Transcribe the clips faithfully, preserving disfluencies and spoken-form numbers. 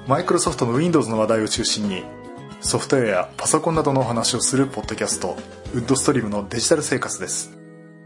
マイクロソフトの Windows の話題を中心にソフトウェアやパソコンなどのお話をするポッドキャスト、ウッドストリームのデジタル生活です。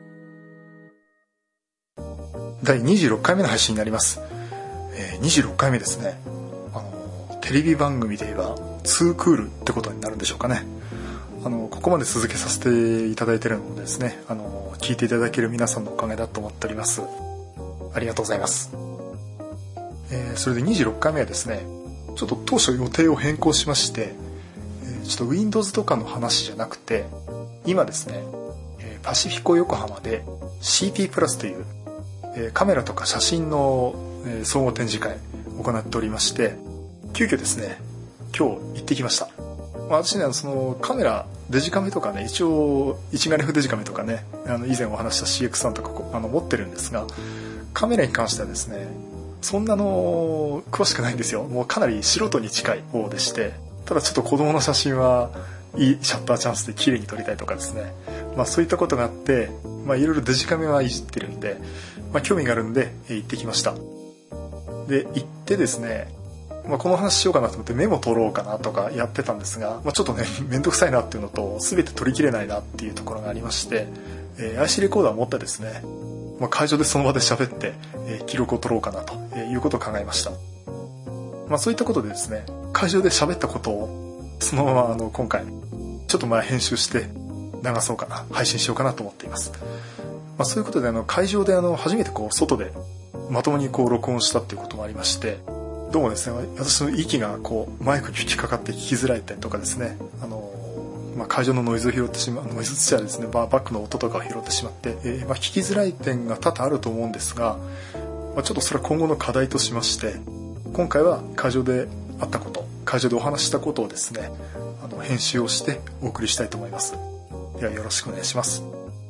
だいにじゅうろっかいめの配信になります。えー、にじゅうろっかいめですね。あのテレビ番組で言えばツークールってことになるんでしょうかね。あのここまで続けさせていただいているのもですね、あの聞いていただける皆さんのおかげだと思っております。ありがとうございます。えー、それでにじゅうろっかいめはですね、ちょっと当初予定を変更しまして、えー、ちょっと Windows とかの話じゃなくて、今ですね、えー、パシフィコ横浜で シーピー プラスという、えー、カメラとか写真の、えー、総合展示会を行っておりまして、急遽ですね今日行ってきました。私ね、そのカメラデジカメとかね、一応一眼レフデジカメとかね、あの以前お話した シーエックスワン とかあの持ってるんですが、カメラに関してはですねそんなの詳しくないんですよ。もうかなり素人に近い方でして、ただちょっと子供の写真はいいシャッターチャンスで綺麗に撮りたいとかですね、まあそういったことがあって、まあいろいろデジカメはいじってるんで、まあ興味があるんで行ってきました。で行ってですね、まあ、この話しようかなと思ってメモ取ろうかなとかやってたんですが、まあ、ちょっとね面倒くさいなっていうのと全て取りきれないなっていうところがありまして、えー、アイシー レコーダーを持ってですね、まあ、会場でその場で喋って、えー、記録を取ろうかなということを考えました。まあ、そういったことでですね、会場で喋ったことをそのままあの今回ちょっとまあ編集して流そうかな、配信しようかなと思っています。まあ、そういうことであの会場であの初めてこう外でまともにこう録音したっていうこともありまして、どうもですね、私の息がこうマイクに引っかかって聞きづらい点とかですね、あの、まあ、会場のノイズを拾ってしまう、ノイズとしてはですね、バックの音とかを拾ってしまって、えー、まあ聞きづらい点が多々あると思うんですが、まあ、ちょっとそれは今後の課題としまして、今回は会場であったこと、会場でお話したことをですね、あの編集をしてお送りしたいと思います。ではよろしくお願いします。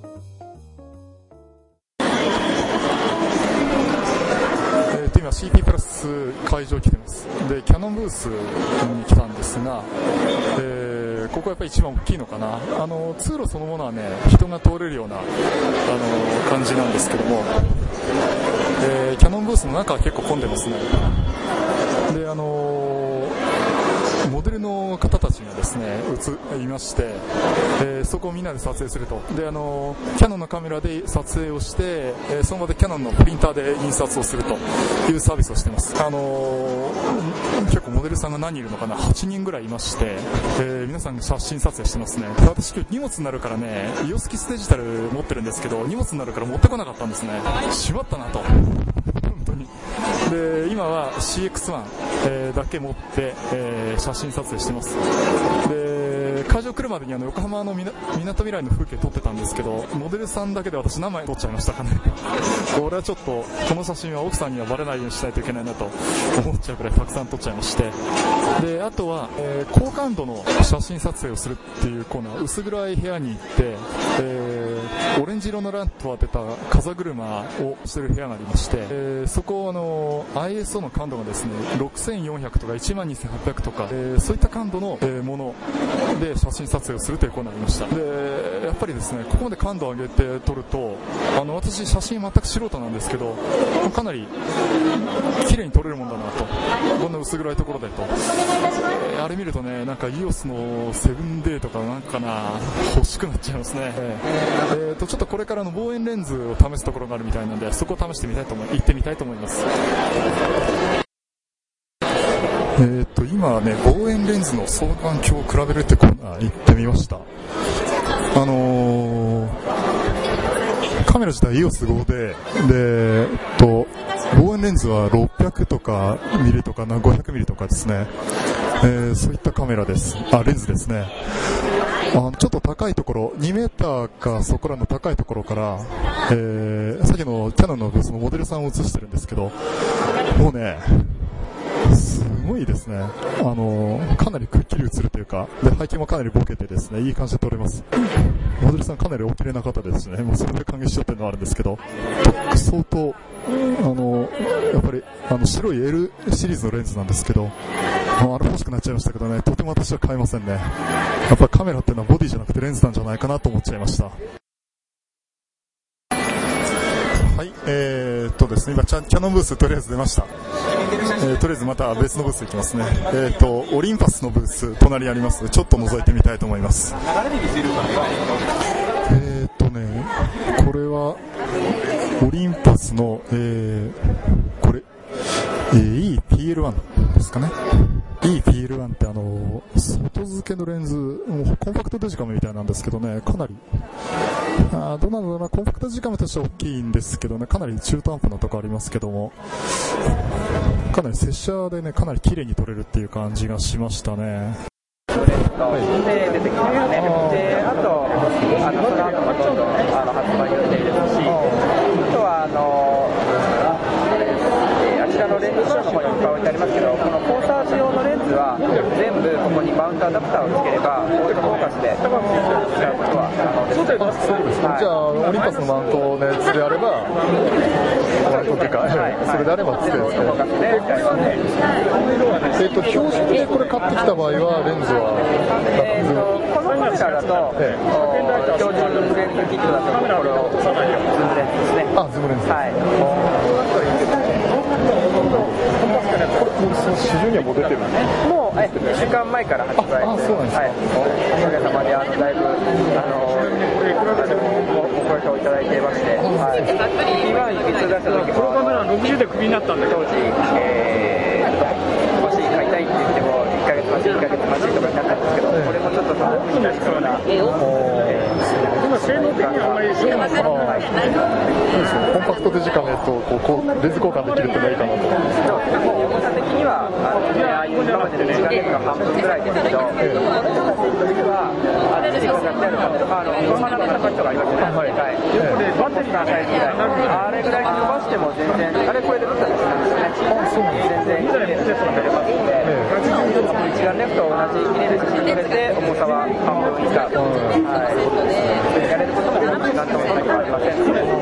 今 シーピー プラス会場来てます。でキヤノンブースに来たんですが、えー、ここはやっぱり一番大きいのかな。あの通路そのものはね、人が通れるようなあの感じなんですけども、えー、キヤノンブースの中は結構混んでますね。であのモデルの方たちがですね映いまして、えー、そこをみんなで撮影すると。であのキヤノンのカメラで撮影をして、えー、その場でキヤノンのプリンターで印刷をするというサービスをしています。あのー、結構モデルさんが何人いるのかな、はちにんぐらいいまして、えー、皆さん写真撮影してますね。私今日荷物になるからね、イオスキスデジタル持ってるんですけど、荷物になるから持ってこなかったんですね。しまったなと本当に。で今は シーエックスワン、えー、だけ持って、えー、写真撮影してます。で会場来るまでにあの横浜のみなみなとみらいの風景撮ってたんですけど、モデルさんだけで私何枚撮っちゃいましたかねこれはちょっとこの写真は奥さんにはバレないようにしないといけないなと思っちゃうくらいたくさん撮っちゃいまして、であとは、えー、高感度の写真撮影をするっていうコーナー、薄暗い部屋に行って、えー、オレンジ色のランプを当てた風車をしてる部屋がありまして、えー、そこあの アイエスオー の感度がですねろくせんよんひゃくとかいちまんにせんはっぴゃくとか、えー、そういった感度の、えー、もので写真撮影をするというコーナーがありました。でやっぱりですね、ここまで感度を上げて撮ると、あの私写真全く素人なんですけど、かなり綺麗に撮れるもんだなと、こんな薄暗いところでと、えー、あれ見るとね、なんか イオス の セブンデー とかなんかな欲しくなっちゃいますね。えー、えーとちょっとこれからの望遠レンズを試すところがあるみたいなんで、そこを試してみたいと思い行ってみたいと思います。えー、と今ね、望遠レンズの双眼鏡を比べるってコーナー行ってみました。あのー、カメラ自体 イオスフォー で、で、えっと、望遠レンズはろっぴゃくとかミリとかごひゃくミリとかですね、えー、そういったカメラです。あ、レンズですね。あちょっと高いところ、にメーターかそこらの高いところから、えー、さっきのキヤノンのブースのモデルさんを映してるんですけど、もうね、すごいですね。あのかなりくっきり映るというか、で背景もかなりボケてですね、いい感じで撮れます。モデルさんかなりお綺麗な方ですね。もうそれで感激しちゃってるのはあるんですけど、相当あのやっぱりあの白い エル シリーズのレンズなんですけど、あれ欲しくなっちゃいましたけどね、とても私は買えませんね。やっぱりカメラっていうのはボディじゃなくてレンズなんじゃないかなと思っちゃいました。はい、 えー、っとですね、今キャノンブースとりあえず出ました。えー、とりあえずまた別のブース行きますね。えー、っとオリンパスのブース隣にありますので、ちょっと覗いてみたいと思います。えー、っとね、これはオリンパスの、えー、これ、えー、イーピーエルワン ですかね。イーピーエルワン ってあの外付けのレンズ、もうコンパクトデジカメみたいなんですけどね、かなりあどうなんだろうな、コンパクトデジカメとしては大きいんですけどね、かなり中途半端なとこありますけども、かなり拙者でね、かなり綺麗に撮れるっていう感じがしましたね。 はい、で出てきますね。であとあのその後もどんどんあの発売予定ですし、あとはあのあちらのレンズバーの方にいっぱい置いてありますけど、このフォーサージ用のレンズは全部ここにマウントアダプターをつければオートフォーカスで使うことは可能です。 そうですね、はい、じゃあオリンパスのマウントのやつであればマウントというか、はい、それであればつけるんですけど、えっと標準でこれ買ってきた場合はレンズはえー、とこのカメラだと、ええ、標準レンズキットだとこれをズームレンズですね。 あ、ズームレンズ、はい、これもうその市場にはもう出てるんですか？ もうえいっしゅうかんまえから発売。 ああ、そうなんですか。はい、 おかげさまであのだいぶあのご好評いただいていまして、はい、ピーワン に出した時このカメラろくじゅうでクビになったんだけど、 当時、えー、欲しい買いたいって言ってもいっかげつ待ちいっかげつ待ちとかになったんですけど、これもちょっとその風になりそうな、 今性能的にはあまりそうなのかな。 コンパクトデジカメとこうこうレンズ交換できるってのがいいかなと思います。 重さ的にはあの、ね、ああいう今までのデジカメの半分ぐらいですけど、えー、はあのデジカメあるカメラ、あの小花の高さがありますよね。はい、はい、でバッテリーのサイズぐらい、あれぐらいに伸ばしても全然あれこれで撮ったりするんですよね。あ、そうなんです。全然綺麗なテストが出れますので、一眼レフと同じ綺麗な写真撮れて重さは半分以下、はい、やれることもなんとも何もありません。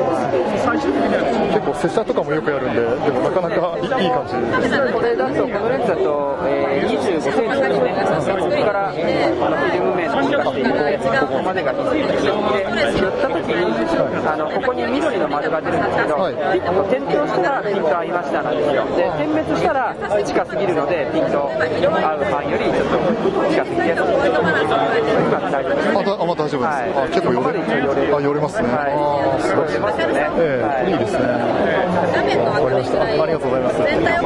結構拙者とかもよくやるんで、でもなかなかいい感じです。 これだとこのレンズだと、えー、にじゅうごセンチですね。ここからあのフィルム面を動かしていってここまでがにじゅうごセンチで、塗った時にあのここに緑の丸が出るんですけど、はい、点灯したらピント合いましたなんですよ。で点滅したら近すぎるのでピント合う範囲よりちょっと近すぎて、今大丈夫です、ね。 あ、まあ大丈夫です。はい、あ、結構寄れる。あ、寄れますね。はい、あ、すごい。 寄れますよね。 えーはい、いいですね。わかりました。ありがとうございます。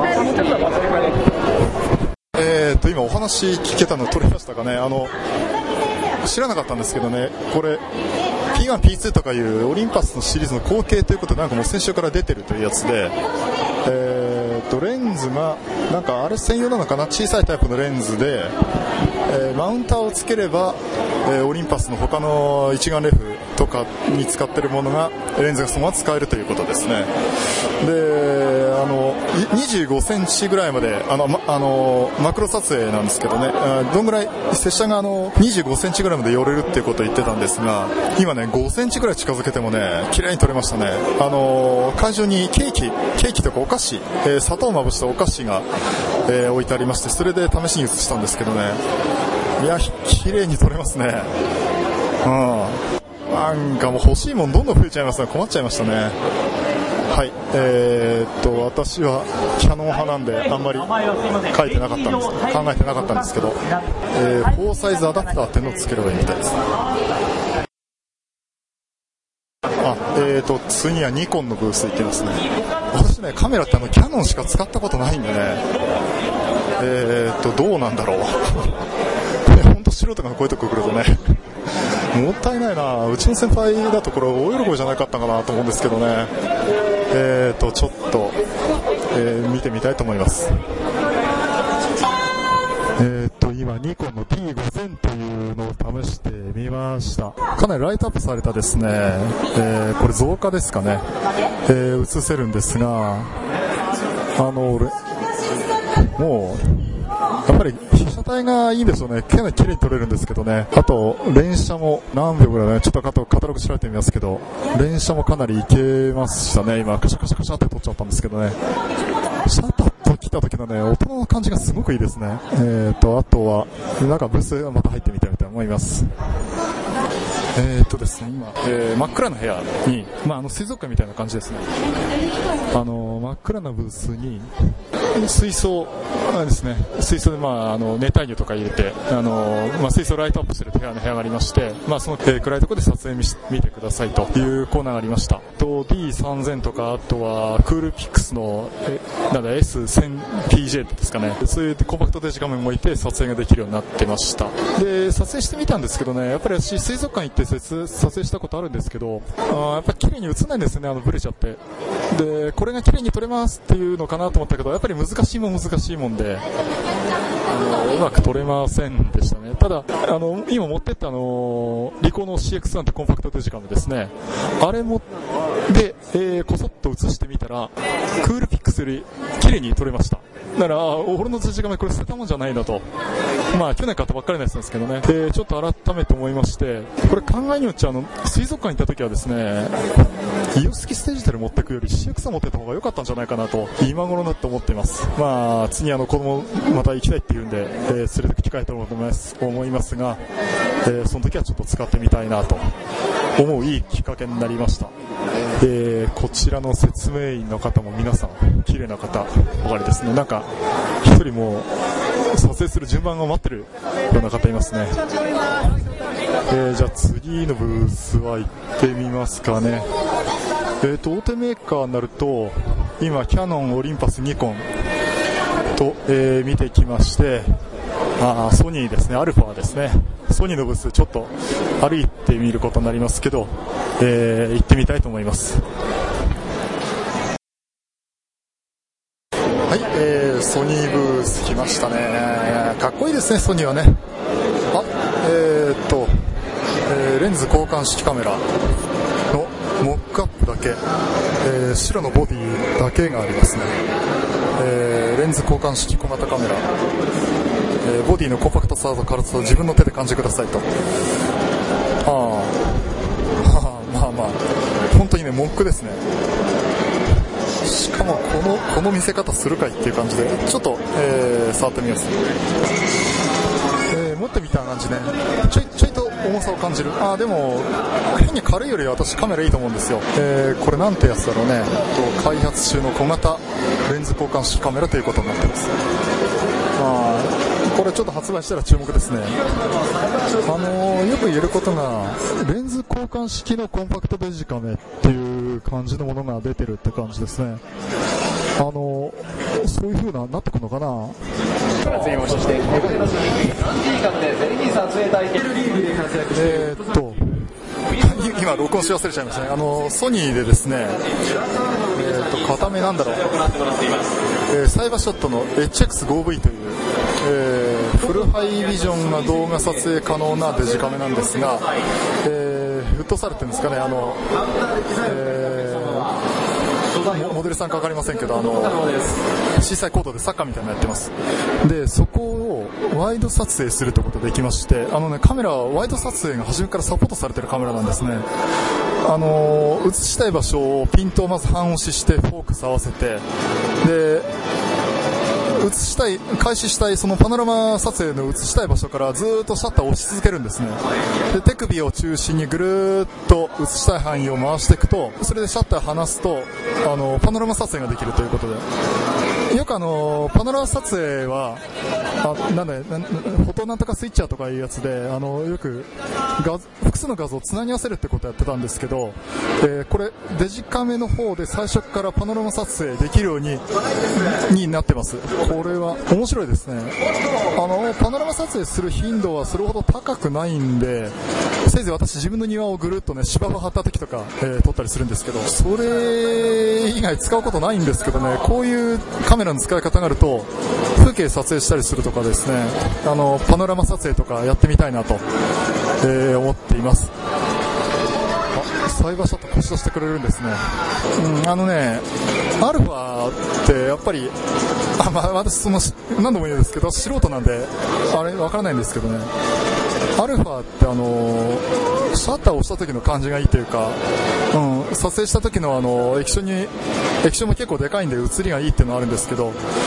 えーと今お話聞けたの取れましたかね。あの知らなかったんですけどね、これ ピーワン、ピーツー とかいうオリンパスのシリーズの後継ということで、なんかもう先週から出てるというやつで、えーとレンズがなんかあれ専用なのかな、小さいタイプのレンズで、えー、マウンターをつければ、えー、オリンパスの他の一眼レフとかに使ってるものがレンズがそのまま使えるということですね。で、あのにじゅうごセンチぐらいまであの、ま、あのマクロ撮影なんですけどね、どんぐらい拙者があのにじゅうごセンチぐらいまで寄れるっていうことを言ってたんですが、今ねごセンチぐらい近づけてもね綺麗に撮れましたね。あの会場にケーキケーキとかお菓子、えー、砂糖をまぶしたお菓子が、えー、置いてありまして、それで試しに写したんですけどね、いや綺麗に撮れますね。うん、なんかもう欲しいもんどんどん増えちゃいますね。困っちゃいましたね。はい、えー、っと私はキャノン派なんであんまり書いてなかったんです考えてなかったんですけど、えー、フォーサイズアダプターっていうのをつければいいみたいです。あ、えーと次はニコンのブース行ってますね。私ねカメラってあのキャノンしか使ったことないんでね、えーとどうなんだろう本当素人がこういうとこ来るとねもったいないな。うちの先輩だとこれ大喜びじゃなかったかなと思うんですけどね、えーとちょっと、えー、見てみたいと思います。えーと今ニコンの ディーごせん というのを試してみました。かなりライトアップされたですね、えー、これ増加ですかね、えー、映せるんですが、あのもうやっぱり被写体がいいんでしょうね。かなり綺麗に撮れるんですけどね。あと連写も何秒ぐらいね、ちょっとカタログ調べてみますけど、連写もかなりいけましたね。今カシャカシャカシャって撮っちゃったんですけどね、シャッターと来た時のね音の感じがすごくいいですね。えーとあとはなんかブースまた入ってみたいと思います。 えーっとですね、今、えー、真っ暗な部屋に、まあ、あの水族館みたいな感じですね。あの真っ暗なブースに水槽ですね、水槽で、まあ、あの熱帯魚とか入れて、あの、まあ、水槽ライトアップする部屋の部屋がありまして、まあ、その、えー、暗いところで撮影見見てくださいというコーナーがありました。と ディーさんぜん とか、あとはクールピックスのえなんだ エスせんピージェー ですかね、そういうコンパクトデジカメも置いて撮影ができるようになってました。で撮影してみたんですけどね、やっぱり私水族館行って撮影したことあるんですけど、あやっぱり綺麗に映んないんですね、あのブレちゃって。でこれが綺麗に撮れますっていうのかなと思ったけど、やっぱり難しいもん難しいもんで、あのうまく撮れませんでしたね。ただあの今持ってったあのリコーの シーエックスワン ってコンパクトデジカメですね、あれもで、えー、こそっと映してみたらクールピックスより綺麗に撮れました。だから俺のデジカメこれ捨てたもんじゃないなと、まあ去年買ったばっかりのやつなんですけどね、でちょっと改めて思いまして、これ考えによっちゃあの水族館に行った時はですね、イオスキスデジタル持ってくより シーエックスワン 持ってた方が良かったんじゃないかなと今頃になって思っています。まあ次あの子供また行きたいっていうんで、えー、連れてく機会と思います思いますが、えー、その時はちょっと使ってみたいなと思ういいきっかけになりました。えー、こちらの説明員の方も皆さん綺麗な方ばかりですね。なんか一人も撮影する順番を待ってるような方いますね。えー、じゃあ次のブースは行ってみますかね。えーと大手メーカーになると今キヤノン、オリンパス、ニコンと、えー、見てきまして、あソニーですね、アルファですね。ソニーのブースちょっと歩いてみることになりますけど、えー、行ってみたいと思います。はい、えー、ソニーブース来ましたね。かっこいいですね、ソニーはね。あ、えー、っと、えー、レンズ交換式カメラのモックアップだけ、えー、白のボディだけがありますね。えー、レンズ交換式小型カメラ、えー、ボディのコンパクトさと軽さを自分の手で感じてくださいと。ああ、まあまあ本当にね、モックですね。しかもこのこの見せ方するかいっていう感じで、ちょっと、えー、触ってみます。えー、持ってみた感じね、ちょいちょいと重さを感じる。あーでも変に軽いより私カメラいいと思うんですよ。えー、これなんてやつだろうね。と開発中の小型レンズ交換式カメラということになってます。あこれちょっと発売したら注目ですね。あのー、よく言えることがレンズ交換式のコンパクトデジカメっていう感じのものが出てるって感じですね。あのー、そういう風ななってくるのかな。 次もそしてこちらの商品さんじかんでゼレキ撮影体験リーグで活躍しているえーっと今録音し忘れちゃいましたね。あのソニーでですね、えー、と片目なんだろう、えー、サイバーショットの エイチエックスファイブブイ という、えー、フルハイビジョンな動画撮影可能なデジカメなんですが、えー、フットサルっていうんですかね、あの、えーモデルさんか分かりませんけど、あの小さいコードでサッカーみたいなのやってます。でそこをワイド撮影するってことができまして、あの、ね、カメラはワイド撮影が初めからサポートされてるカメラなんですね。あの映したい場所をピントをまず半押ししてフォークス合わせて、で映したい開始したいそのパノラマ撮影の映したい場所からずーっとシャッターを押し続けるんですね。で手首を中心にぐるーっと映したい範囲を回していくと、それでシャッター離すとあのパノラマ撮影ができるということで、よくあのパノラマ撮影はあなんだよ、フォトなんとかスイッチャーとかいうやつで、あのよく画複数の画像をつなぎ合わせるってことをやってたんですけど、えー、これデジカメの方で最初からパノラマ撮影できるようにになってます。これは面白いですね。あのパノラマ撮影する頻度はそれほど高くないんで、せいぜい私自分の庭をぐるっとね芝生張った時とか、えー、撮ったりするんですけど、それ以外使うことないんですけどね、こういうカメラの使い方があると風景撮影したりするとかですね、あのパノラマ撮影とかやってみたいなと、えー、思っています。サイバーシャット貸し出してくれるんですね。うん、あのね、アルファってやっぱり、あ、まあ、私その何度も言うんですけど素人なんであれわからないんですけどね、アルファってあのシャッターを押した時の感じがいいというか、うん、撮影した時のあの液晶に液晶も結構でかいんで写りがいいっていうのはあるんですけど、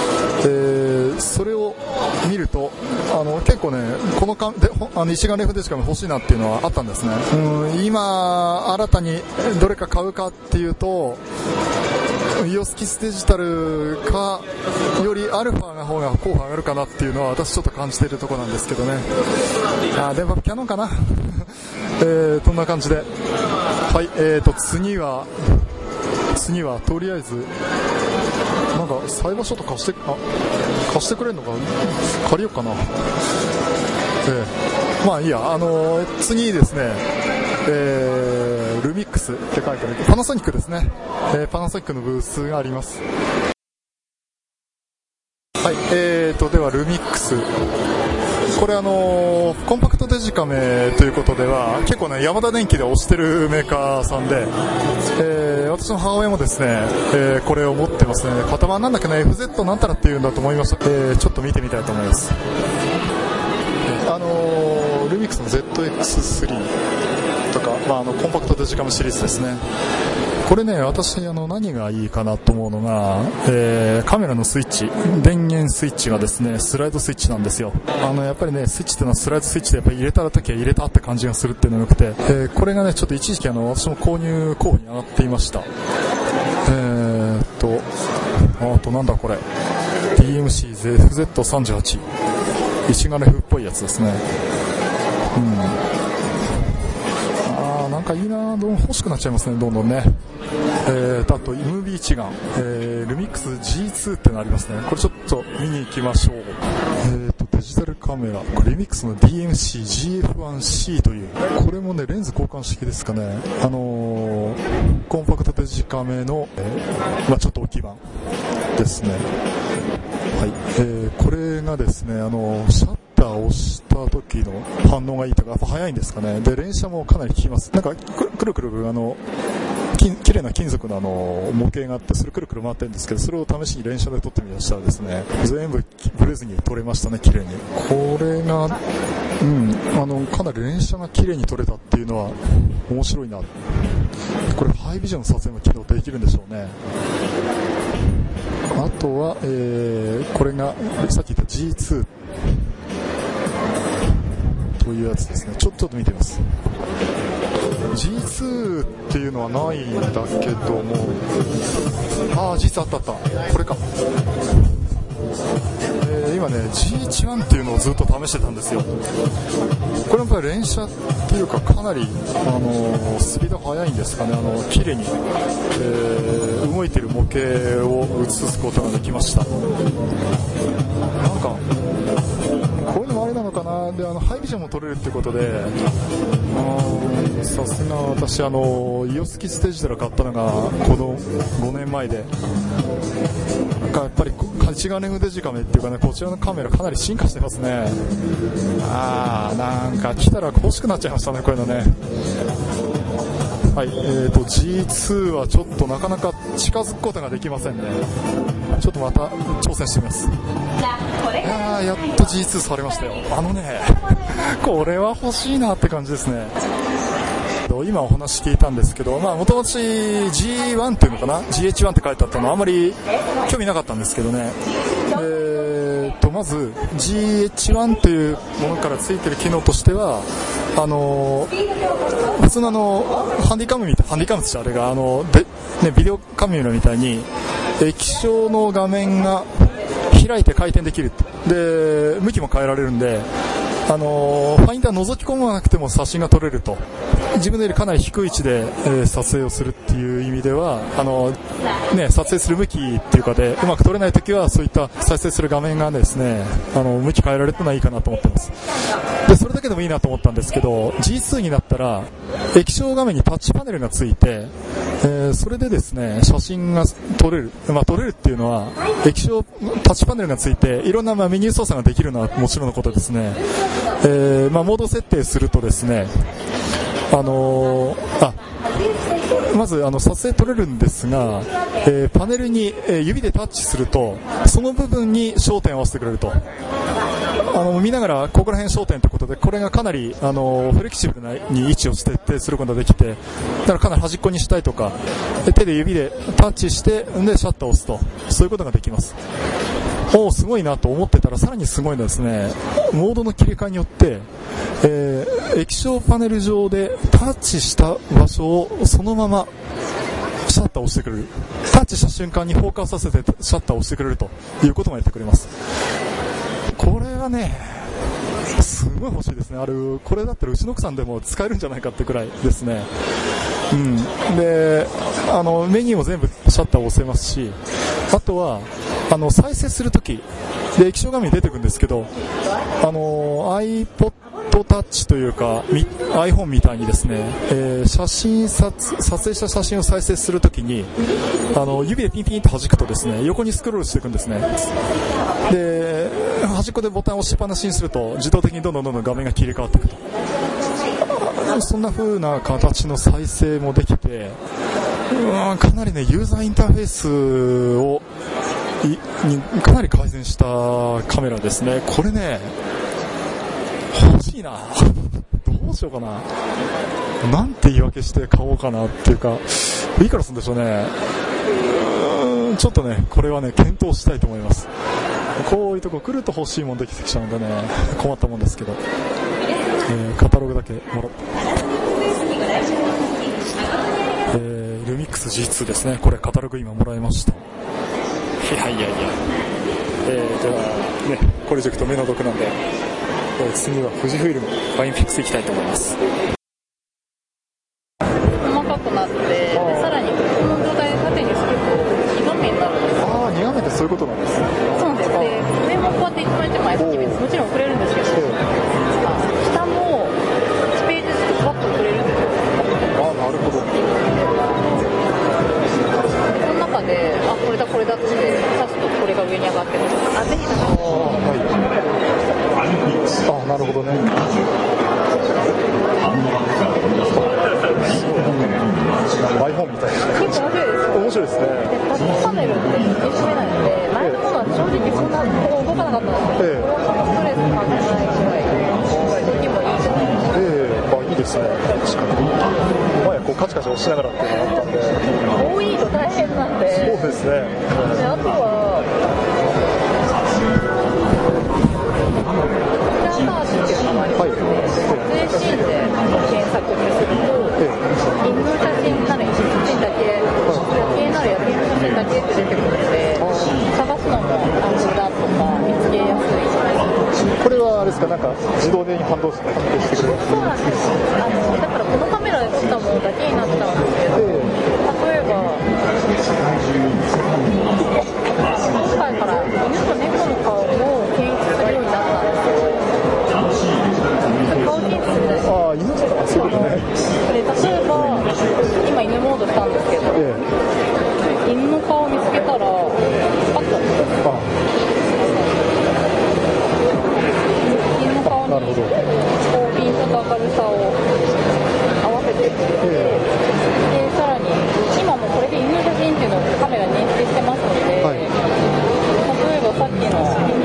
えー、それを見るとあの結構ねこのかであの一眼レフデジカメ欲しいなっていうのはあったんですね。うん、今新たにどれか買うかっていうとイオスキスデジタルかよりアルファの方が候補上がるかなっていうのは私ちょっと感じているところなんですけどね。あ電波キャノンかなえー、こんな感じではい、えーと次は次はとりあえずなんかサイバーショット貸してあ貸してくれるのか借りようかな。えー、まあいいや、あのー、次ですね、えー、ルミックスって書いてあるパナソニックですね、えー、パナソニックのブースがあります。はい、えーとではルミックスこれあのー、コンパクトデジカメということでは結構ねヤマダ電機で推してるメーカーさんで、えー、私の母親もですね、えー、これを持ってますね。型番なんだっけね エフゼット なんたらっていうんだと思いました、えー、ちょっと見てみたいと思います。あのー、ルミックスの ゼットエックススリー とか、まあ、あのコンパクトデジカメシリーズですね。これね私あの何がいいかなと思うのが、えー、カメラのスイッチ電源スイッチがですねスライドスイッチなんですよ。あのやっぱりねスイッチっていうのはスライドスイッチでやっぱり入れた時は入れたって感じがするっていうのが良くて、えー、これがねちょっと一時期あの私も購入候補に上がっていました。えーっとあとなんだこれ ディーエムシー エフゼットさんじゅうはち 一眼レフっぽいやつですね。うんなんかいいな、どん欲しくなっちゃいますね、どんどんね。えー、あと エムビー 一眼、えー、ルミックス ジーツー ってのありますね。これちょっと見に行きましょう。えーとデジタルカメラ、これルミックスの ディーエムシー ジーエフワンシー という、これもねレンズ交換式ですかね。あのー、コンパクトデジカメの、えー、まあちょっと大きい版ですね。はい、えー、これがですねあのー、シャッターを押した時の反応がいいとかやっぱ早いんですかね。で連写もかなり効きます。なんかくるくるあのき綺麗な金属のあの模型があってそれくるくる回ってるんですけどそれを試しに連写で撮ってみましたらですね全部ブレずに撮れましたね綺麗に。これがうんあのかなり連写が綺麗に撮れたっていうのは面白いな。これハイビジョンの撮影も機能できるんでしょうね。あとは、えー、これがさっき言った ジーツーというやつですね。ちょちょっと見てみます。 ジーツー っていうのはないんだけどもああ ジーツー あったあったこれか、えー、今ね ジーワン っていうのをずっと試してたんですよ。これやっぱり連写っていうかかなり、あのー、スピード速いんですかね。あの綺麗に、えー、動いてる模型を映すことができました。なんかこういうのもあれなのかな。であのハイビジョンも撮れるってことでさすが私あのイオスキスデジタル買ったのがこのごねんまえでなんかやっぱり一眼レフデジカメっていうかねこちらのカメラかなり進化してますね。あーなんか来たら欲しくなっちゃいましたねこういうのね。はい、えーと ジーツー はちょっとなかなか近づくことができませんね。ちょっとまた挑戦してみます。いやーやっと ジーツー されましたよ。あのねこれは欲しいなって感じですね。今お話聞いたんですけど、まあ元々 ジーワン っていうのかな ジーエイチワン って書いてあったのはあんまり興味なかったんですけどね。えーとまず ジーエイチワン というものからついてる機能としてはあのー、普通のあのハンディカムみたいハンディカムってあれがあので、ね、ビデオカメラみたいに液晶の画面が開いて回転できるで向きも変えられるんであのー、ファインダー覗き込まなくても写真が撮れると。自分よりかなり低い位置で、えー、撮影をするっていう意味ではあのーね、撮影する向きっていうかでうまく撮れないときはそういった再生する画面がですねあの向き変えられるのはいいかなと思ってます。でそれだけでもいいなと思ったんですけど ジーツー になったら液晶画面にタッチパネルがついて、えー、それでですね写真が撮れる、まあ、撮れるっていうのは液晶タッチパネルがついていろんなまあメニュー操作ができるのはもちろんのことですね。えーまあ、モード設定するとですねあのー、あまずあの撮影撮れるんですが、えー、パネルに、えー、指でタッチするとその部分に焦点を合わせてくれると。あの見ながらここら辺焦点ということでこれがかなりあのフレキシブルなに位置を設定することができてだからかなり端っこにしたいとか手で指でタッチしてでシャッターを押すとそういうことができます。 おすごいなと思ってたら、さらにすごいのですね、モードの切り替えによって、えー、液晶パネル上でタッチした場所をそのままシャッターを押してくれる。タッチした瞬間にフォーカスさせてシャッターを押してくれるということもやってくれます。これはねすごい欲しいですね。あれこれだったらうちの奥さんでも使えるんじゃないかってくらいですね。うん、であのメニューも全部シャッターを押せますし、あとはあの再生するときで液晶画面に出てくるんですけど、あの iPodタッチというか iPhone みたいにですね、えー、写真撮撮影した写真を再生するときにあの指でピンピンと弾くとですね、横にスクロールしていくんですね。で端っこでボタンを押しっぱなしにすると自動的にどんどんどんどん画面が切り替わっていくと、そんな風な形の再生もできて、うんかなりねユーザーインターフェースをにかなり改善したカメラですね。これね欲しいなどうしようかな、なんて言い訳して買おうかなっていうか、いくらするんでしょうね。うーんちょっとねこれはね検討したいと思います。こういうとこ来ると欲しいもんできてきちゃうんでね困ったもんですけど、えー、カタログだけもらって、えー、ルミックス ジーツー ですね。これカタログ今もらいました。いやいやいや、えー、ではねプロジェクト目の毒なんで、えー、次は富士フイルムファインフィックスいきたいと思います。 細かくなって、でさらにこの状態で縦にするとに画面になるんですよ。 ああに画面ってそういうことなんですね。 そうなんです。で上もこうやって一枚一枚さっきもちろん送れるんですけど、下もいちページずつバッと送れるんですよ。 ああなるほど。 この中であこれだこれだって刺すとこれが上に上がってます。あぜひだからあなるほどね。iPhone みたいな。 結構面白いですよ。面白いですね。でタッチパネルって引き締めないので、前のものは正直そんなこう動かなかったんですけど、ええ、これはストレス感じないくらい動きもいいじゃないですか。 ええあいいですね。確かに前こうカチカチ押しながらっていうのがあったんで、 多いと大変なんで。 そうですね。 であとはターチっていうのがありまして、撮影シーンで検索にすると、犬の写真なら犬の写真だけ、夜景なら夜景の写真だけって出てくるので、探すのもアングルだとか見つけやすい。 これはあれですか、なんか自動的に反応してくれる。 そうなんですよ。あのだからこのカメラで撮ったものだけになったんですけど、例えば今回から犬と猫の顔も検出するようになったんですよ。顔検出するんですよ。 ああ犬とかそうですね。 で例えば今犬モードしたんですけど、ええ、犬の顔を見つけたらパッと犬の顔にこうピントと明るさを合わせてくれて、ええ、でさらに今もこれで犬の写真っていうのをカメラ認識してますので、はい、例えばさっきの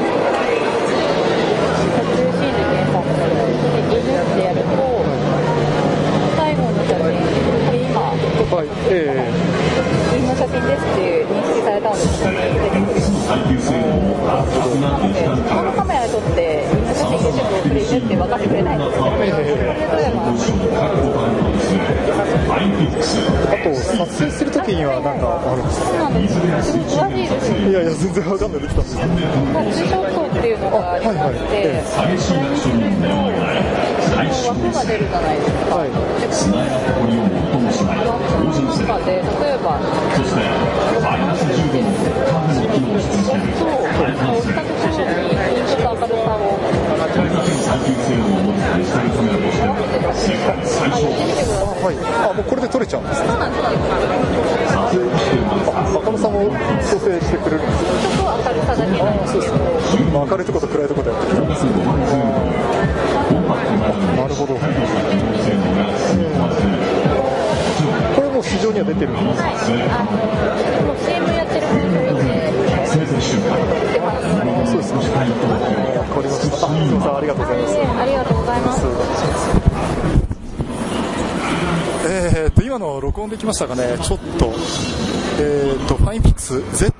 撮影シーンで検索する犬ってやると、最後の写真これ今、はいえー、犬の写真ですって認識されたのでここに出てくる。なので他のカメラで撮って犬の写真 YouTube を送れ犬って分かってくれないんですけど、それで例えばあと撮影するときには何かあるんですか。 そうなんです。すごい詳しいですよ。 いやいや全然わかんないできたんです。 タッチショットっていうのがありまして、それにすると枠が出るじゃないですか。はい、でこの枠の中で例えば押したところにピントと明るさを合わせてはい、あもうこれで撮れちゃうんですね。 そうなんです。 明るさも調整してくれるんですか。 ちょっと明るさだけなんですけど、 明るいところと暗いところでやってきたんですけど、うん、なるほど、うん、これもう市場には出てるんですか。 はい、あのもう シーエム やってる風景で出ます。 そうですね。わかりました。あ、すみません、ありがとうございます。 ありがとうございます。 えーと今の録音できましたかね。ちょっとえーとファインフィックス ゼッ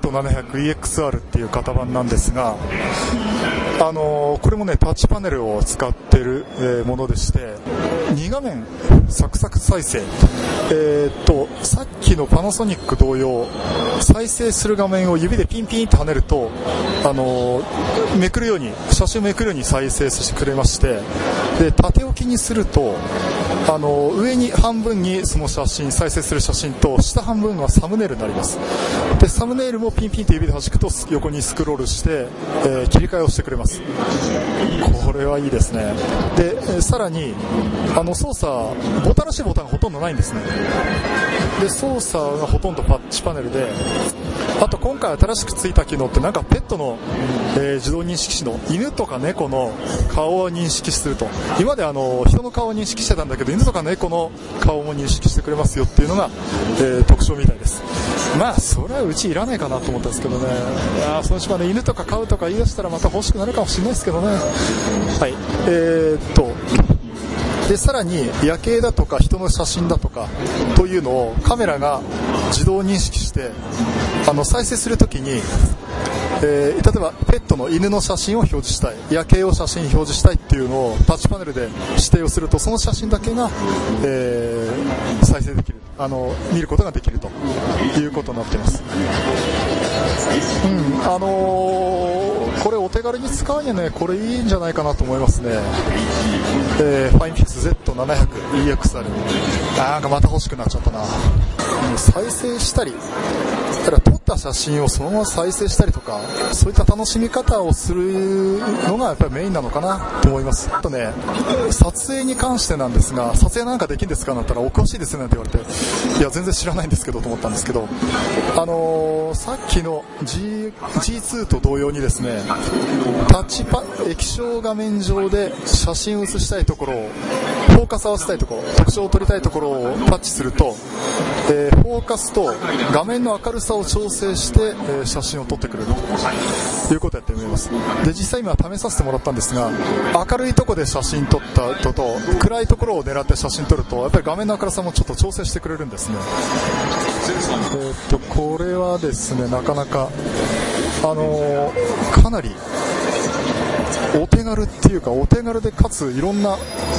ゼットななひゃくイーエックスアール っていう型番なんですが、あのー、これもねタッチパネルを使っている、えー、ものでして、に画面サクサク再生、えー、っとさっきのパナソニック同様、再生する画面を指でピンピンと跳ねると、あのー、めくるように写真をめくるように再生してくれまして、で縦置きにすると、あのー、上に半分にその写真再生する写真と、下半分がサムネイルになります。でサムネイルもピンピンと指で弾くと横にスクロールして、えー、切り替えをしてくれます。これはいいですね。で、えー、さらにあの操作ボタンらしいボタンがほとんどないんですね。で操作がほとんどパッチパネルで、あと今回新しくついた機能ってなんかペットの、えー、自動認識士の犬とか猫の顔を認識すると、今まであの人の顔を認識してたんだけど犬とか猫の顔も認識してくれますよっていうのが、えー、特徴みたいです。まあそれはうちいらないかなと思ったんですけどね。いやそのうちまで犬とか飼うとか言い出したらまた欲しくなるかもしれないですけどね。はい、えー、っとでさらに夜景だとか人の写真だとかというのをカメラが自動認識して、あの再生するときに、えー、例えばペットの犬の写真を表示したい、夜景を写真に表示したいっていうのをタッチパネルで指定をすると、その写真だけが、えー、再生できる、あの見ることができるということになっています。うん、あのー、これお手軽に使うにはね、これいいんじゃないかなと思いますね。えー、ファインピックス ゼットななひゃくイーエックスアール、 なんかまた欲しくなっちゃったな。再生したり、ただ撮った写真をそのまま再生したりとか、そういった楽しみ方をするのがやっぱりメインなのかなと思います。あとね、撮影に関してなんですが、撮影なんかできるんですかなんて言ったら、お詳しいですねって言われて、いや全然知らないんですけどと思ったんですけど、あのー、さっきの G、ジーツー と同様にですね、タッチパ液晶画面上で写真を写したいところをフォーカス合わせたいところ、特徴を取りたいところをタッチすると、えー、フォーカスと画面の明るさを調整して、えー、写真を撮ってくれるということをやってみます。で実際今試させてもらったんですが、明るいところで写真撮ったとと暗いところを狙って写真撮ると、やっぱり画面の明るさもちょっと調整してくれるんですね。えー、っとこれはですね、なかなかあのー、かなりお手軽っていうか、お手軽でかついろんな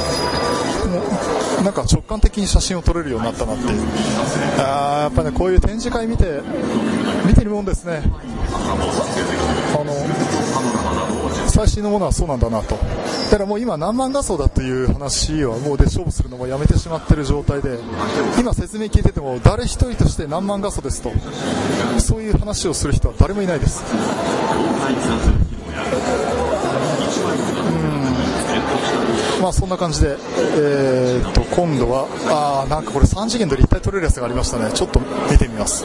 なんか直感的に写真を撮れるようになったなっていう。あやっぱね、こういう展示会見て見てるもんですね。あの最新のものはそうなんだなと。だからもう今何万画素だという話はもうで勝負するのもやめてしまってる状態で、今説明聞いてても誰一人として何万画素ですとそういう話をする人は誰もいないです。まあそんな感じで、えー、っと今度はあなんかこれさん次元で立体撮れるやつがありましたね。ちょっと見てみます。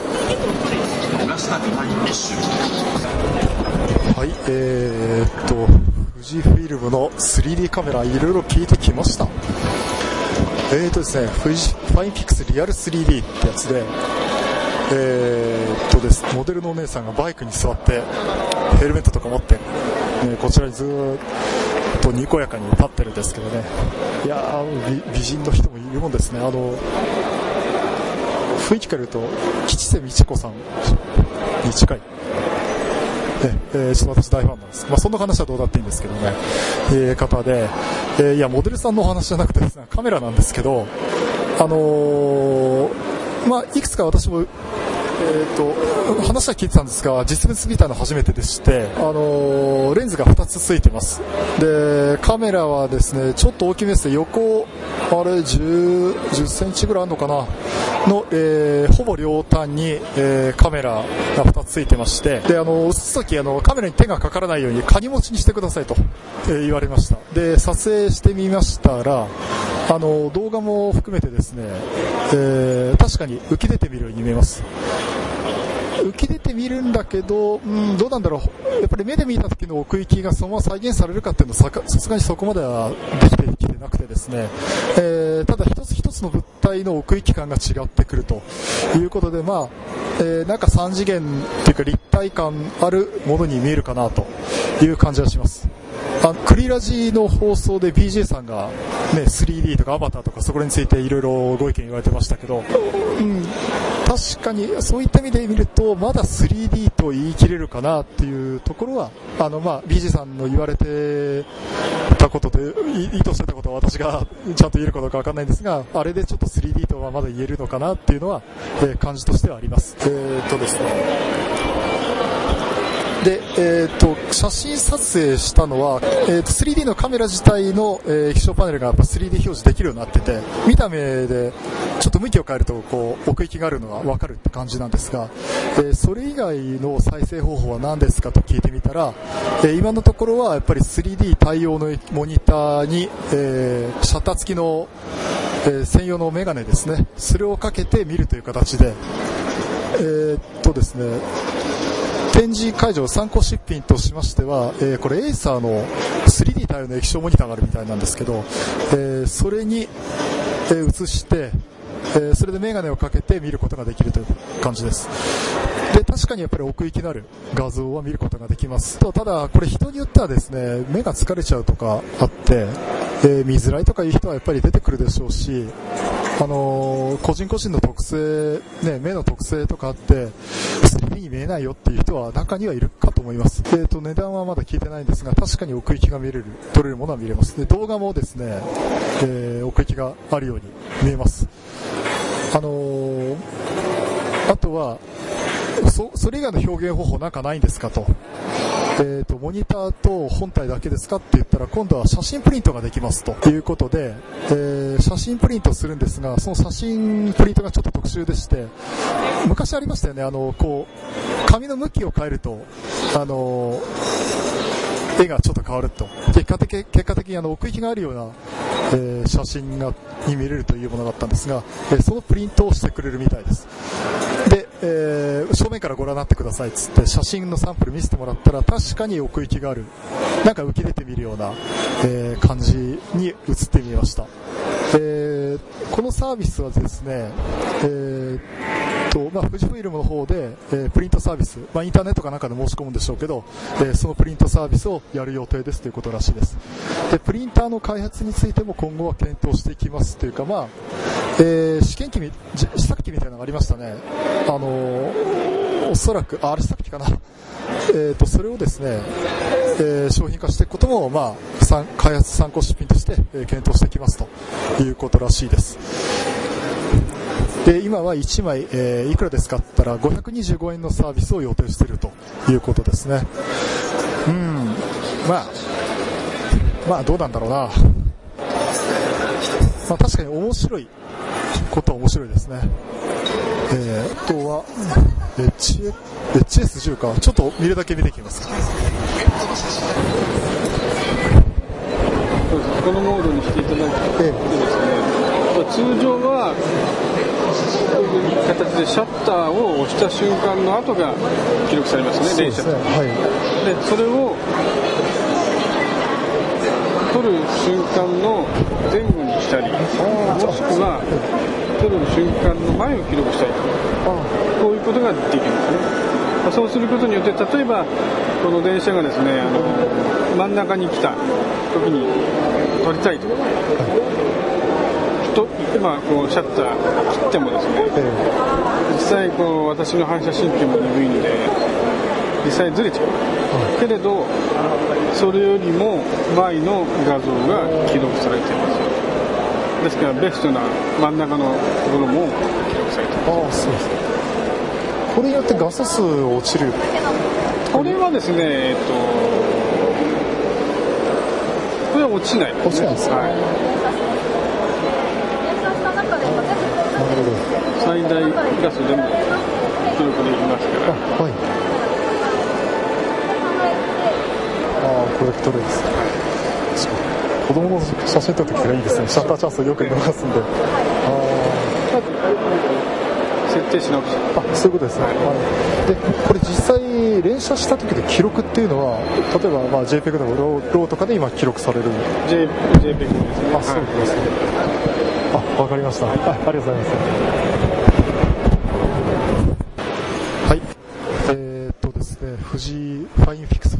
はい、えー、っと富士フィルムの スリーディー カメラいろいろ聞いてきました。えー、っとですね富士ファインピックスリアル スリーディー ってやつで、えー、っとですモデルのお姉さんがバイクに座ってヘルメットとか持って、えー、こちらにずーっとにこやかに立ってるんですけどね。いやー 美, 美人の人もいるもんですね。あの雰囲気から言うと吉瀬美智子さんに近い、ええー、ちょっと私大ファンなんです。まあそんな話はどうだっていいんですけどね、えー、方で、えー、いやモデルさんのお話じゃなくてですね、カメラなんですけど、あのー、まあいくつか私もえー、と話は聞いてたんですが、実物見たの初めてでして、あのー、レンズがふたつついてます。でカメラはですねちょっと大きめですね。横あれじゅっセンチぐらいあるのかなの、えー、ほぼ両端に、えー、カメラがふたつついてまして、であの写すときあのカメラに手がかからないようにカニ持ちにしてくださいと、えー、言われました。で撮影してみましたら、あの動画も含めてですね、えー、確かに浮き出てみるように見えます。浮き出てみるんだけど、うん、どうなんだろう、やっぱり目で見た時の奥行きがそのまま再現されるかっていうのはさすがにそこまではできてきてなくてですね、えー、ただ一つ一つの物体の奥行き感が違ってくるということで、まあえー、なんかさん次元っていうか立体感あるものに見えるかなという感じがします。 あクリラジの放送で ビージェー さんが、ね、スリーディー とかアバターとかそこについていろいろご意見言われてましたけど、うん、確かにそういった意味で見るとまだ スリーディー と言い切れるかなっていうところはあの、まあ、ビージェー さんの言われてたことと意図してたことは私がちゃんと言えるかどうか分かんないんですが、あれでちょっと スリーディー とはまだ言えるのかなっていうのは、えー、感じとしてはあります。えーっとですねで、えー、と写真撮影したのは、えー、と スリーディー のカメラ自体の、えー、液晶パネルがやっぱ スリーディー 表示できるようになってて、見た目でちょっと向きを変えるとこう奥行きがあるのが分かるって感じなんですが、えー、それ以外の再生方法は何ですかと聞いてみたら、えー、今のところはやっぱり スリーディー 対応のモニターに、えー、シャッター付きの、えー、専用のメガネですね、それをかけて見るという形で、えー、っとですね展示会場参考出品としましては、えー、これエイサーの スリーディー 対応の液晶モニターがあるみたいなんですけど、えー、それに、えー、映して、えー、それでメガネをかけて見ることができるという感じです。で確かにやっぱり奥行きのある画像は見ることができます。とただこれ人によってはですね目が疲れちゃうとかあって、えー、見づらいとかいう人はやっぱり出てくるでしょうし、あのー、個人個人の特性、ね、目の特性とかあって スリーディー に見えないよっていう人は中にはいるかと思います。えーと、値段はまだ聞いてないんですが、確かに奥行きが見れる撮れるものは見れます。で動画もですね、えー、奥行きがあるように見えます。あのー、あとはそ, それ以外の表現方法なんかないんですかと、えーと、モニターと本体だけですかって言ったら今度は写真プリントができますということで、えー、写真プリントするんですが、その写真プリントがちょっと特殊でして、昔ありましたよね、あのこう紙の向きを変えるとあの絵がちょっと変わると、結果的結果的にあの奥行きがあるような、えー、写真がに見れるというものがあったんですが、えー、そのプリントをしてくれるみたいです。で、えー、正面からご覧になってくださいっつって写真のサンプル見せてもらったら確かに奥行きがある、なんか浮き出て見るような、えー、感じに映ってみました。えー、このサービスはですね、えーとまあ、富士フイルムの方で、えー、プリントサービス、まあ、インターネットかなんかで申し込むんでしょうけど、えー、そのプリントサービスをやる予定ですということらしいです。でプリンターの開発についても今後は検討していきますというか、まあえー、試験機み試作機みたいなのがありましたね。あのー、おそらくああれ試作機かな、えー、とそれをですね、えー、商品化していくことも、まあ、開発参考出品として、えー、検討していきますということらしいです。で今はいちまい、えー、いくらですかって言ったらごひゃくにじゅうごえんのサービスを予定しているということですね。うんまあまあどうなんだろうな、まあ、確かに面白いことは面白いですね。えー、あとは エイチエスじゅう か、ちょっと見るだけ見てきますか。 このモードにしていただくとですね、ええ、通常はこういう形でシャッターを押した瞬間の後が記録されますね、連写と。はい、でそれを撮る瞬間の前後にしたり、もしくは撮る瞬間の前を記録したりと、こういうことができるんですね。そうすることによって、例えばこの電車がですね、あの真ん中に来た時に撮りたいと、と今こうシャッター切ってもですね、実際こう私の反射神経も鈍いので実際ずれちゃう、けれどそれよりも前の画像が記録されています。ですからベストな真ん中のところも記録されています。ああ、そうですね。 これによって画素数落ちる。 これはですね、えっと、これは落ちないですね。落ちないですか。はい、なるほど。最大画素でも記録できますから。あ、はい。 ああ、これ撮れです。子供の写真撮るときがいいですね。シャッターチャンスをよく見逃すんで。ああ。 設定し直す。 あ、そういうことですね。はい、でこれ実際連写した時で記録っていうのは、例えばまあ JPEG とか ロー とかで今記録される。 J、JPEG ですね。 あ、そうですね。はい、あ、わかりました。あ、ありがとうございます。はい。えー、っとですね、富士ファインフィックス富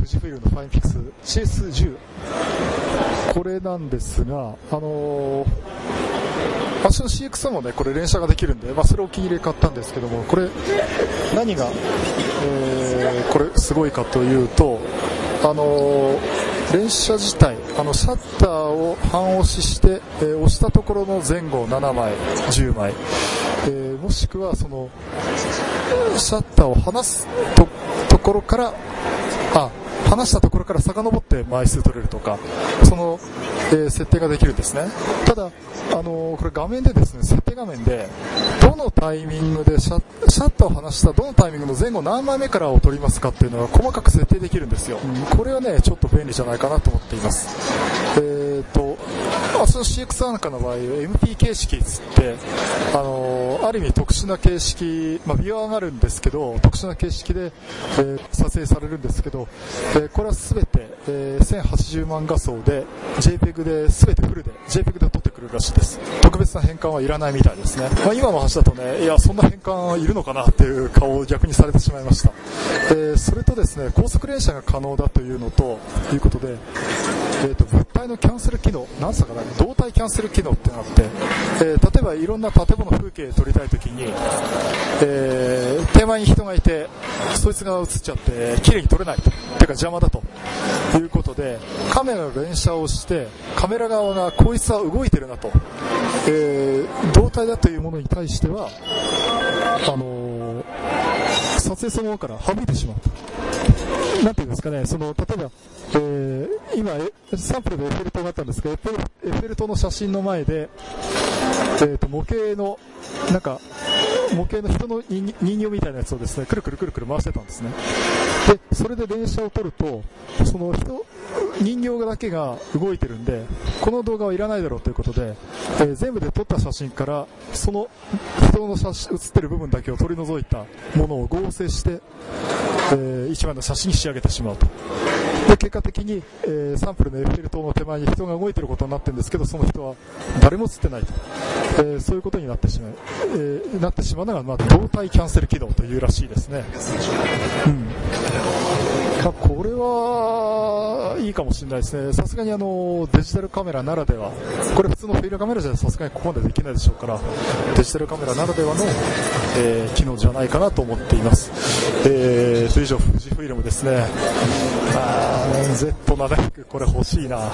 富士フイルムのファインフィックス シーエスじゅう、 これなんですが、あのー、私の シーエックスワン もねこれ連射ができるんで、まあ、それをお気に入りで買ったんですけども、これ何が、えー、これすごいかというと、あのー、連射自体、あのシャッターを半押しして、えー、押したところの前後ななまいじゅうまい、えー、もしくはそのシャッターを離す と, ところからあ離したところから遡って枚数取れるとか、その、えー、設定ができるんですね。ただ、あのー、これ画面でですね、設定画面でどのタイミングでシャ, シャッターを離したどのタイミングの前後何枚目からを取りますかっていうのが細かく設定できるんですよ。うん、これはねちょっと便利じゃないかなと思っています。えーと私の シーエックスワン なんかの場合 エムピー 形式つって、あのー、ある意味特殊な形式、まあ、ビワーがあるんですけど特殊な形式で、えー、撮影されるんですけど、えー、これは全て、えー、せんはちじゅうまん画素で ジェイペグ で全てフルで ジェイペグ で撮ってくるらしいです。特別な変換はいらないみたいですね。まあ、今の話だとね、いやそんな変換いるのかなっていう顔を逆にされてしまいました。えー、それとですね、高速連射が可能だというのということで、えー、と物体のキャンセル機能、なんすかね、動体キャンセル機能ってなって、えー、例えばいろんな建物風景を撮りたいときに、えー、手前に人がいてそいつが映っちゃって綺麗に撮れないと、てか邪魔だということで、カメラの連射をしてカメラ側がこいつは動いてるなと、えー、動体だというものに対してはあのー、撮影そのものから省いてしまうと。なんていうんですかね、その例えば、えー、今サンプルでエッフェル塔があったんですけど、エッフェル塔の写真の前で、えー、と模型のなんか模型の人の人形みたいなやつをですねくるくるくるくる回してたんですね。でそれで連写を撮ると、その人人形だけが動いてるんでこの動画はいらないだろうということで、えー、全部で撮った写真からその人の写真写ってる部分だけを取り除いたものを合成して、えー、一枚の写真に仕上げてしまうと。で結果的に、えー、サンプルのエッフェル塔の手前に人が動いていることになってるんですけど、その人は誰も写ってないと、えー、そういうことになってしまう、えー、なってしまうのが、まあ、動体キャンセル機能というらしいですね。うん、まあ、これはいいかもしれないですね。さすがにあのデジタルカメラならでは、これ普通のフィルムカメラじゃさすがにここまでできないでしょうから、デジタルカメラならではの、えー、機能じゃないかなと思っています。えー、と以上富士フイルムですね。あー ゼットななひゃく これ欲しいな。はい、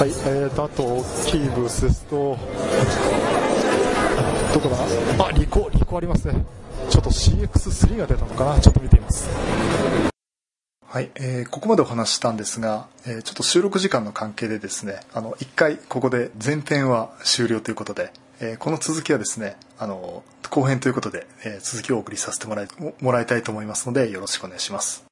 えーとあと大きいブースですとどこだ、あリコリコありますね。ちょっと シーエックススリー が出たのかな、ちょっと見ています。 はい、えー、ここまでお話ししたんですが、えー、ちょっと収録時間の関係でですね、あの一回ここで前編は終了ということで、えー、この続きはですね、あの後編ということで、えー、続きをお送りさせてもらい、もらいたいと思いますのでよろしくお願いします。